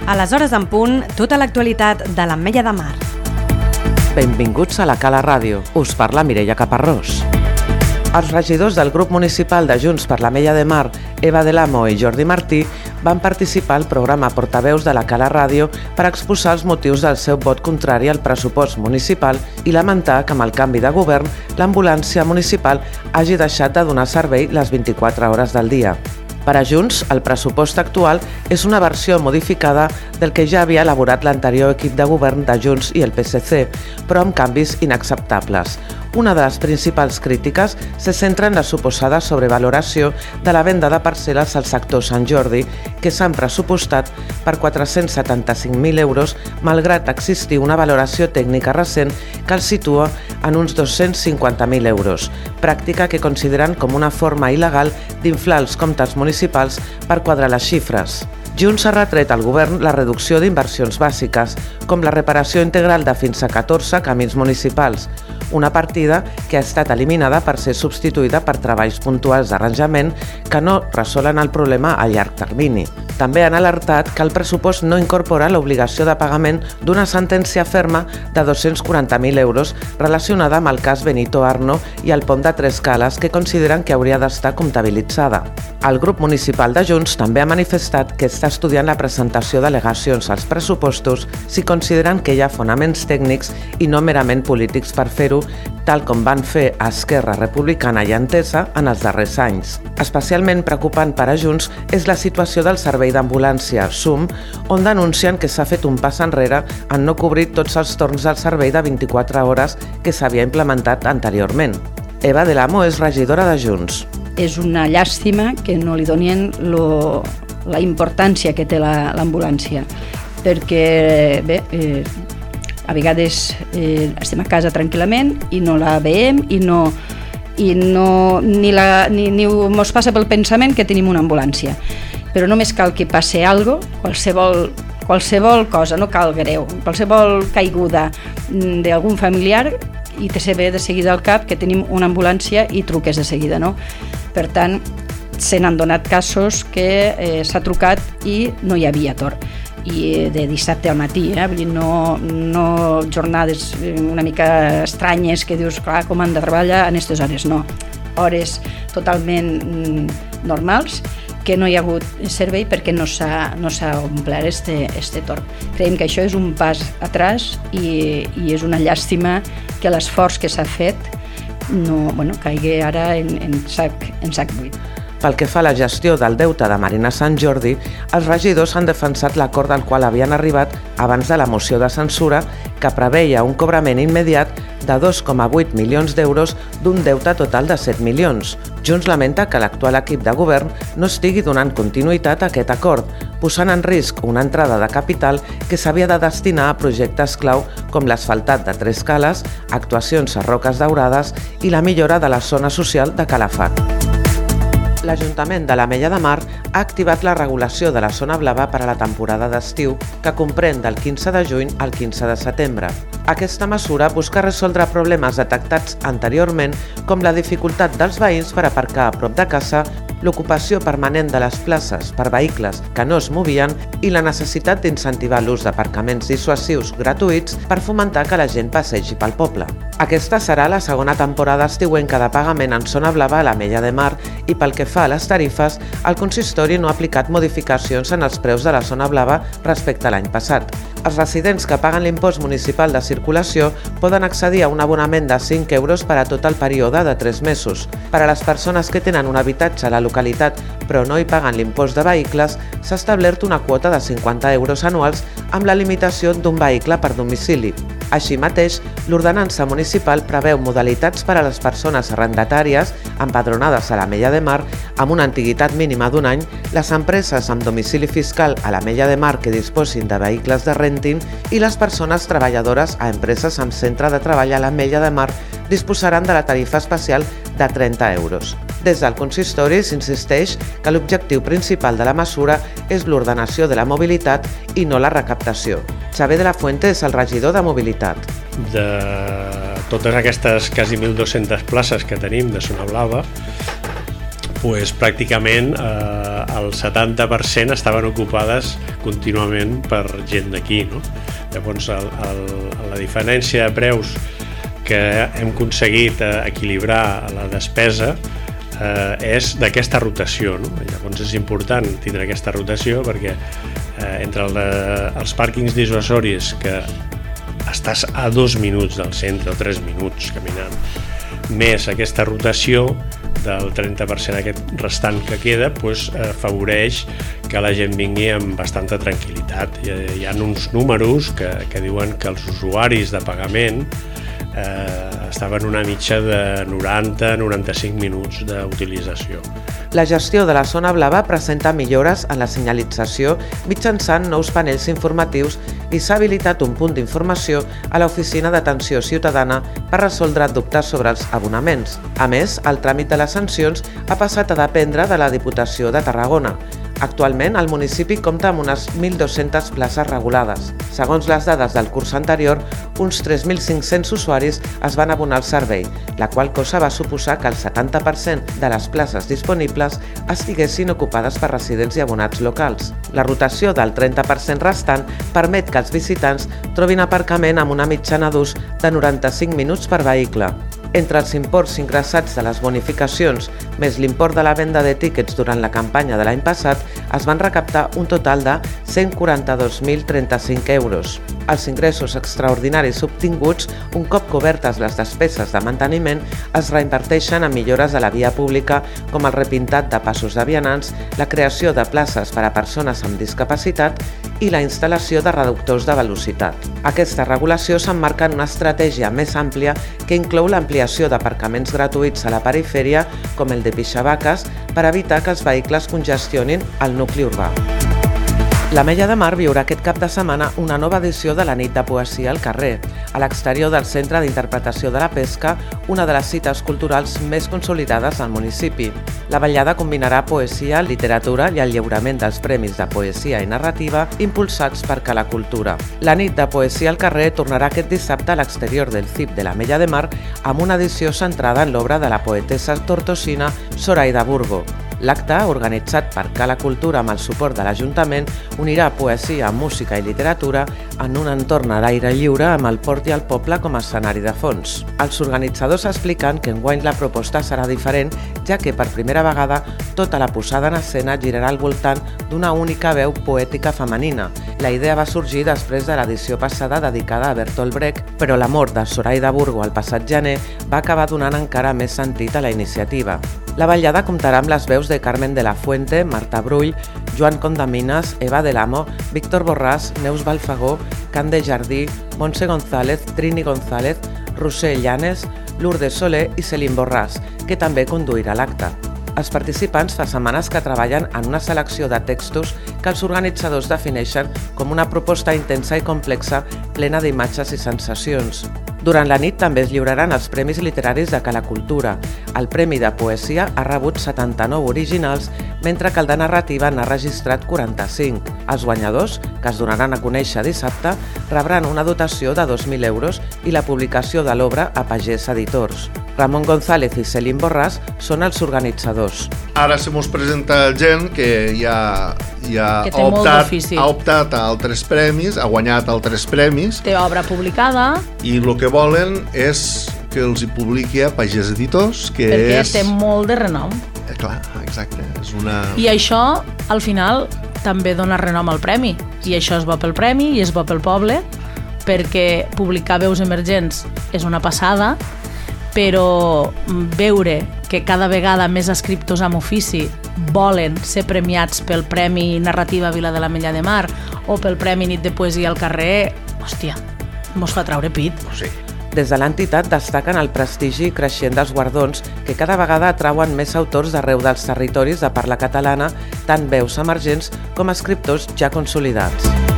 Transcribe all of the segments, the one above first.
A les hores en punt, tota l'actualitat de l'Ametlla de Mar. Benvinguts a la Cala Ràdio. Us parla Mireia Caparrós. Els regidors del grup municipal de Junts per l'Ametlla de Mar, Eva del Amo i Jordi Martí, van participar al programa Portaveus de la Cala Ràdio per exposar els motius del seu vot contrari al pressupost municipal i lamentar que amb el canvi de govern l'ambulància municipal hagi deixat de donar servei les 24 hores del dia. Per a Junts, el pressupost actual és una versió modificada del que ja havia elaborat l'anterior equip de govern de Junts i el PSC, però amb canvis inacceptables. Una de les principals crítiques se centra en la suposada sobrevaloració de la venda de parcel·les al sector Sant Jordi, que s'han pressupostat per 475.000 euros, malgrat existir una valoració tècnica recent que els situa en uns 250.000 euros, pràctica que consideren com una forma il·legal d'inflar els comptes municipals per quadrar les xifres. Junts ha retret al govern la reducció d'inversions bàsiques, com la reparació integral de fins a 14 camins municipals, una partida que ha estat eliminada per ser substituïda per treballs puntuals d'arranjament que no resolen el problema a llarg termini. També han alertat que el pressupost no incorpora l'obligació de pagament d'una sentència ferma de 240.000 euros relacionada amb el cas Benito Arno i el pont de Tres Cales, que consideren que hauria d'estar comptabilitzada. El grup municipal de Junts també ha manifestat que està estudiant la presentació d'al·legacions als pressupostos si consideren que hi ha fonaments tècnics i no merament polítics per fer-ho, tal com van fer a Esquerra Republicana i Entesa en els darrers anys. Especialment preocupant per a Junts és la situació del servei d'ambulància SUM, on denuncien que s'ha fet un pas enrere en no cobrir tots els torns del servei de 24 hores que s'havia implementat anteriorment. Eva del Amo és regidora de Junts. És una llàstima que no li donin la importància que té l'ambulància, perquè bé, a vegades estem a casa tranquil·lament i no la veiem ni mos passa pel pensament que tenim una ambulància. Però només cal que passi alguna cosa, qualsevol cosa, no cal greu, qualsevol caiguda d'algun familiar i te se ve de seguida al cap que tenim una ambulància i truques de seguida, no? Per tant, se n'han donat casos que s'ha trucat i no hi havia torn. I de dissabte al matí, vull dir, no jornades una mica estranyes que dius, clar, com han de treballar en aquestes hores, no. Hores totalment normals, que no hi ha hagut servei perquè no s'ha omplert este torn. Creiem que això és un pas atràs i és una llàstima que l'esforç que s'ha fet caigui ara en sac buit. Pel que fa a la gestió del deute de Marina Sant Jordi, els regidors han defensat l'acord al qual havien arribat abans de la moció de censura que preveia un cobrament immediat de 2,8 milions d'euros d'un deute total de 7 milions. Junts lamenta que l'actual equip de govern no estigui donant continuïtat a aquest acord, posant en risc una entrada de capital que s'havia de destinar a projectes clau com l'asfaltat de Tres Cales, actuacions a Roques Daurades i la millora de la zona social de Calafat. L'Ajuntament de l'Ametlla de Mar ha activat la regulació de la zona blava per a la temporada d'estiu, que comprèn del 15 de juny al 15 de setembre. Aquesta mesura busca resoldre problemes detectats anteriorment, com la dificultat dels veïns per aparcar a prop de casa, l'ocupació permanent de les places per vehicles que no es movien i la necessitat d'incentivar l'ús d'aparcaments dissuasius gratuïts per fomentar que la gent passegi pel poble. Aquesta serà la segona temporada estiuenca de pagament en zona blava a l'Ametlla de Mar i pel que fa a les tarifes, el consistori no ha aplicat modificacions en els preus de la zona blava respecte a l'any passat. Els residents que paguen l'impost municipal de circulació poden accedir a un abonament de 5 euros per a tot el període de 3 mesos. Per a les persones que tenen un habitatge a la localitat però no hi paguen l'impost de vehicles, s'ha establert una quota de 50 euros anuals amb la limitació d'un vehicle per domicili. Així mateix, l'ordenança municipal preveu modalitats per a les persones arrendatàries empadronades a l'Ametlla de Mar amb una antiguitat mínima d'un any, les empreses amb domicili fiscal a l'Ametlla de Mar que disposin de vehicles de renting i les persones treballadores a empreses amb centre de treball a l'Ametlla de Mar disposaran de la tarifa especial de 30 euros. Des del consistori s'insisteix que l'objectiu principal de la mesura és l'ordenació de la mobilitat i no la recaptació. Xavier de la Fuente és el regidor de Mobilitat. De totes aquestes quasi 1.200 places que tenim de zona blava, pràcticament el 70% estaven ocupades contínuament per gent d'aquí, no? Llavors, la diferència de preus que hem aconseguit equilibrar la despesa és d'aquesta rotació, no? Llavors és important tindre aquesta rotació perquè entre els pàrquings dissuasoris, que estàs a 2 minuts del centre o 3 minuts caminant, més aquesta rotació del 30% aquest restant que queda, afavoreix que la gent vingui amb bastanta tranquil·litat. Hi ha uns números que diuen que els usuaris de pagament estaven una mitja de 90-95 minuts d'utilització. La gestió de la zona blava presenta millores en la senyalització mitjançant nous panells informatius i s'ha habilitat un punt d'informació a l'Oficina d'Atenció Ciutadana per resoldre dubtes sobre els abonaments. A més, el tràmit de les sancions ha passat a dependre de la Diputació de Tarragona. Actualment, el municipi compta amb unes 1.200 places regulades. Segons les dades del curs anterior, uns 3.500 usuaris es van abonar al servei, la qual cosa va suposar que el 70% de les places disponibles estiguessin ocupades per residents i abonats locals. La rotació del 30% restant permet que els visitants trobin aparcament amb una mitjana d'ús de 95 minuts per vehicle. Entre els imports ingressats de les bonificacions més l'import de la venda de tíquets durant la campanya de l'any passat, es van recaptar un total de 142.035 euros. Els ingressos extraordinaris obtinguts, un cop cobertes les despeses de manteniment, es reinverteixen en millores de la via pública com el repintat de passos de vianants, la creació de places per a persones amb discapacitat i la instal·lació de reductors de velocitat. Aquesta regulació s'emmarca en una estratègia més àmplia que inclou l'ampliació d'aparcaments gratuïts a la perifèria, com el de Pixavaques, per evitar que els vehicles congestionin el nucli urbà. L'Ametlla de Mar viurà aquest cap de setmana una nova edició de la Nit de Poesia al carrer, a l'exterior del Centre d'Interpretació de la Pesca, una de les cites culturals més consolidades al municipi. La vetllada combinarà poesia, literatura i el lliurament dels Premis de Poesia i Narrativa impulsats per Cala Cultura. La Nit de Poesia al carrer tornarà aquest dissabte a l'exterior del CIP de l'Ametlla de Mar amb una edició centrada en l'obra de la poetessa tortosina Zoraida Burgo. L'acte, organitzat per Cala Cultura amb el suport de l'Ajuntament, unirà poesia, música i literatura en un entorn a l'aire lliure amb el port i el poble com a escenari de fons. Els organitzadors expliquen que enguany la proposta serà diferent, ja que per primera vegada tota la posada en escena girarà al voltant d'una única veu poètica femenina. La idea va sorgir després de l'edició passada dedicada a Bertolt Brecht, però la mort de Zoraida Burgo el passat gener va acabar donant encara més sentit a la iniciativa. La vetllada comptarà amb les veus de Carmen de la Fuente, Marta Brull, Joan Condaminas, Eva del Amo, Víctor Borràs, Neus Balfagó, Cande Jardí, Montse González, Trini González, Roser Llanes, Lourdes Soler i Celine Borràs, que també conduirà l'acte. Els participants fa setmanes que treballen en una selecció de textos que els organitzadors defineixen com una proposta intensa i complexa, plena d'imatges i sensacions. Durant la nit també es lliuraran els Premis Literaris de Cala Cultura. El Premi de Poesia ha rebut 79 originals, mentre que el de Narrativa n'ha registrat 45. Els guanyadors, que es donaran a conèixer dissabte, rebran una dotació de 2.000 euros i la publicació de l'obra a Pagès Editors. Ramon González i Celine Borràs són els organitzadors. Ara se mos presenta gent que ja ha optat a altres premis, ha guanyat altres premis. Té obra publicada. I el que volen és que els hi publiqui a Pagès Editors, que perquè té molt de renom. Clar, exacte. És una... I això, al final, també dona renom al premi. I això és bo pel premi i és bo pel poble, perquè publicar veus emergents és una passada, però veure que cada vegada més escriptors amb ofici volen ser premiats pel Premi Narrativa Vila de l'Ametlla de Mar o pel Premi Nit de Poesia al carrer, hòstia, mos fa traure pit. Sí. Des de l'entitat destaquen el prestigi creixent dels guardons que cada vegada atrauen més autors d'arreu dels territoris de parla catalana, tant veus emergents com escriptors ja consolidats.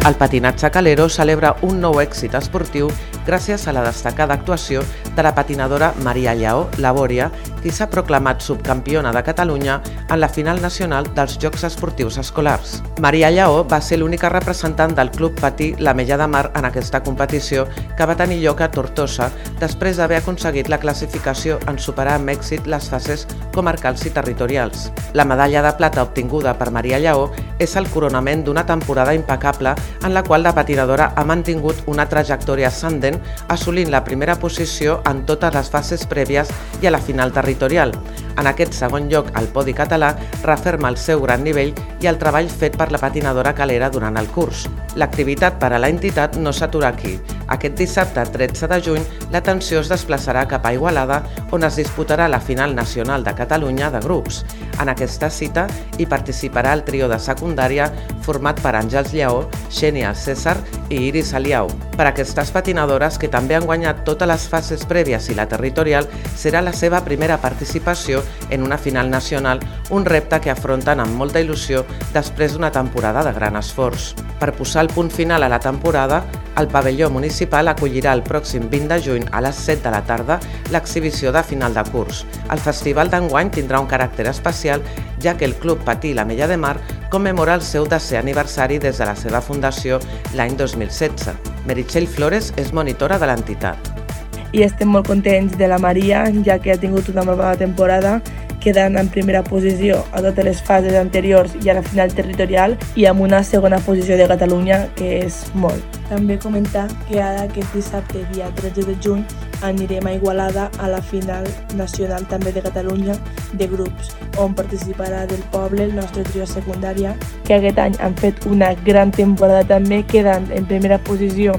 El patinatge calero celebra un nou èxit esportiu gràcies a la destacada actuació de la patinadora Maria Lleó Labòria, qui s'ha proclamat subcampiona de Catalunya en la final nacional dels Jocs Esportius Escolars. Maria Lleó va ser l'única representant del Club Patí l'Ametlla de Mar en aquesta competició, que va tenir lloc a Tortosa després d'haver aconseguit la classificació en superar amb èxit les fases comarcals i territorials. La medalla de plata obtinguda per Maria Lleó és el coronament d'una temporada impecable en la qual la patinadora ha mantingut una trajectòria ascendent, assolint la primera posició en totes les fases prèvies i a la final territorial. En aquest segon lloc, el podi català referma el seu gran nivell i el treball fet per la patinadora calera durant el curs. L'activitat per a l'entitat no s'atura aquí. Aquest dissabte 13 de juny, l'atenció es desplaçarà cap a Igualada, on es disputarà la final nacional de Catalunya de grups. En aquesta cita hi participarà el trio de secundària format per Àngels Lleó, Xènia César i Iris Aliau. Per aquestes patinadores, que també han guanyat totes les fases prèvies i la territorial, serà la seva primera participació en una final nacional, un repte que afronten amb molta il·lusió després d'una temporada de gran esforç. Per posar el punt final a la temporada, el pavelló municipal acollirà el pròxim 20 de juny a les 7 de la tarda l'exhibició de final de curs. El festival d'enguany tindrà un caràcter especial, ja que el Club Patí l'Ametlla de Mar commemora el seu 10è aniversari des de la seva fundació l'any 2016. Meritxell Flores és monitora de l'entitat. I estem molt contents de la Maria, ja que ha tingut una molt bona temporada, quedant en primera posició a totes les fases anteriors i a la final territorial i amb una segona posició de Catalunya, que és molt. També comentar que ara aquest dissabte, dia 13 de juny, anirem a Igualada a la final nacional també de Catalunya de grups, on participarà del poble el nostre trio secundària, que aquest any han fet una gran temporada també, quedant en primera posició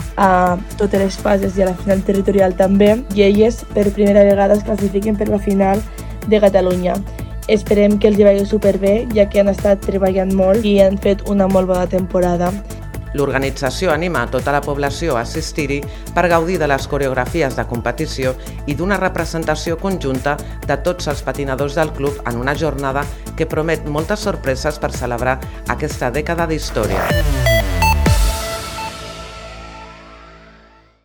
a totes les fases i a la final territorial també, i elles per primera vegada es classifiquen per la final de Catalunya. Esperem que els hi vagi superbé, ja que han estat treballant molt i han fet una molt bona temporada. L'organització anima a tota la població a assistir-hi per gaudir de les coreografies de competició i d'una representació conjunta de tots els patinadors del club en una jornada que promet moltes sorpreses per celebrar aquesta dècada d'història.